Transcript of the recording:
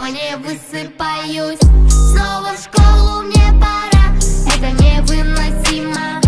снова не высыпаюсь. Снова в школу мне пора, это невыносимо.